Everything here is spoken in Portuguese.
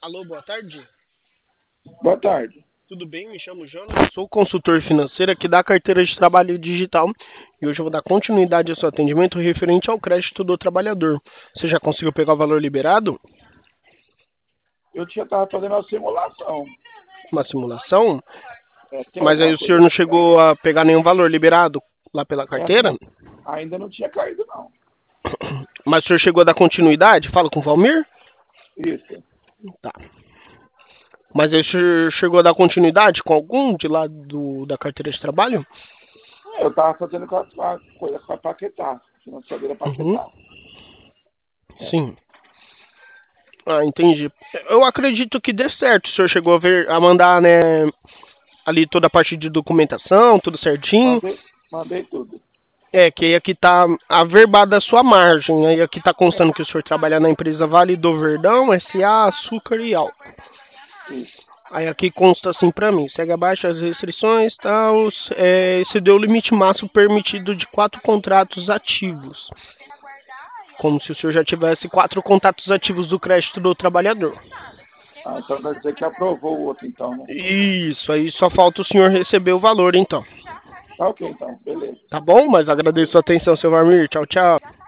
Alô, boa tarde. Boa tarde. Tudo bem? Me chamo Jonas, sou consultor financeiro aqui da carteira de trabalho digital e hoje eu vou dar continuidade ao seu atendimento referente ao crédito do trabalhador. Você já conseguiu pegar o valor liberado? Eu estava fazendo uma simulação. Uma simulação? Tem Mas aí alguma o coisa senhor não assim? chegou a pegar nenhum valor liberado lá pela carteira? Ainda não tinha caído, não. Mas o senhor chegou a dar continuidade? Fala com o Valmir? Isso. Tá. Mas aí o senhor chegou a dar continuidade com algum de lá da carteira de trabalho? Eu estava fazendo com a coisa com a Paquetá, financiadora Uhum. Paquetá. Sim. Ah, entendi. Eu acredito que dê certo. O senhor chegou a mandar, né, ali toda a parte de documentação, tudo certinho. Mandei tudo. É, que aí aqui tá averbada a sua margem. Aí aqui tá constando que o senhor trabalha na empresa Vale do Verdão, SA, Açúcar e Álcool. Isso. Aí aqui consta assim pra mim, segue abaixo as restrições, tal, excedeu o limite máximo permitido de 4 contratos ativos. Como se o senhor já tivesse 4 contatos ativos do crédito do trabalhador. Então vai dizer que aprovou o outro, então, né? Isso, aí só falta o senhor receber o valor, então. Tá ok, então. Beleza. Tá bom? Mas agradeço a atenção, seu Varmir. Tchau, tchau.